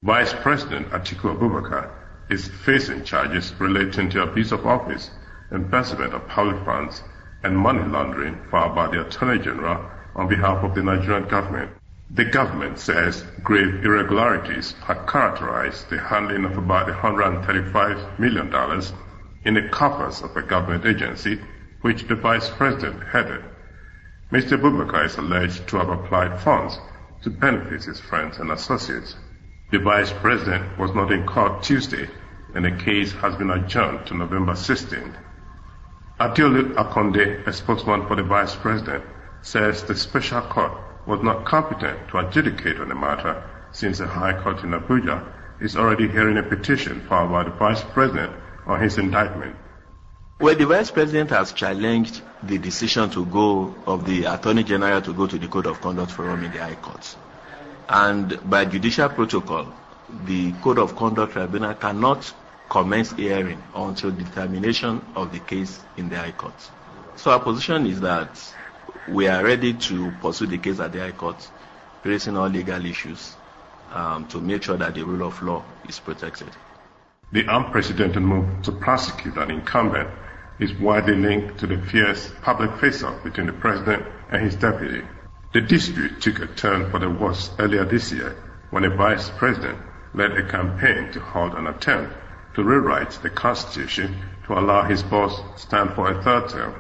Vice President Atiku Abubakar is facing charges relating to abuse of office, embezzlement of public funds, and money laundering filed by the Attorney General on behalf of the Nigerian government. The government says grave irregularities had characterized the handling of about $135 million in the coffers of a government agency which the Vice President headed. Mr. Abubakar is alleged to have applied funds to benefit his friends and associates. The Vice President was not in court Tuesday, and the case has been adjourned to November 16th. Adeolu Akonde, a spokesman for the Vice President, says the special court was not competent to adjudicate on the matter since the High Court in Abuja is already hearing a petition filed by the Vice President on his indictment. Well, the Vice President has challenged the decision of the Attorney General to go to the Code of Conduct Forum in the High Court. And by judicial protocol, the Code of Conduct Tribunal cannot commence hearing until determination of the case in the High Court. So our position is that we are ready to pursue the case at the High Court, raising all legal issues to make sure that the rule of law is protected. The unprecedented move to prosecute an incumbent is widely linked to the fierce public face-off between the president and his deputy. The dispute took a turn for the worse earlier this year when the Vice President led a campaign to halt an attempt to rewrite the Constitution to allow his boss to stand for a third term.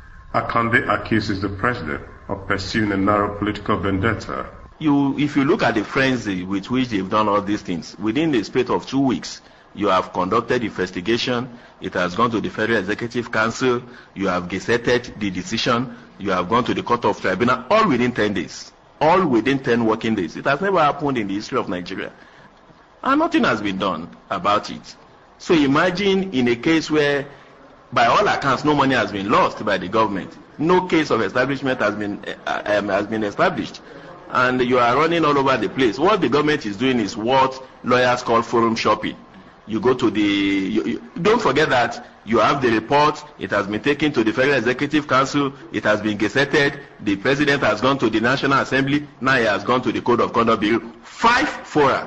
Akonde accuses the President of pursuing a narrow political vendetta. If you look at the frenzy with which they've done all these things, within the space of 2 weeks, you have conducted investigation, it has gone to the Federal Executive Council, you have gazetted the decision, you have gone to the Court of Tribunal, all within 10 days. All within 10 working days. It has never happened in the history of Nigeria. And nothing has been done about it. So imagine in a case where, by all accounts, no money has been lost by the government. No case of establishment has been established. And you are running all over the place. What the government is doing is what lawyers call forum shopping. You go to don't forget that you have the report, it has been taken to the Federal Executive Council, it has been gazetted, the President has gone to the National Assembly, now he has gone to the Code of Conduct Bureau. 5 fora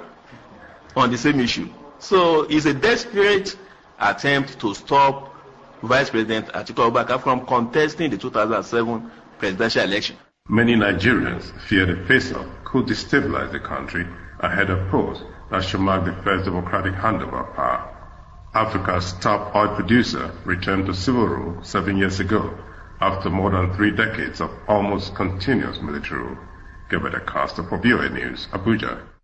on the same issue. So it's a desperate attempt to stop Vice President Atiku Abubakar from contesting the 2007 presidential election. Many Nigerians fear the face-off could destabilize the country ahead of polls that should mark the first democratic handover of power. Africa's top oil producer returned to civil rule 7 years ago after more than 3 decades of almost continuous military rule. Gilbert Acosta for VOA News, Abuja.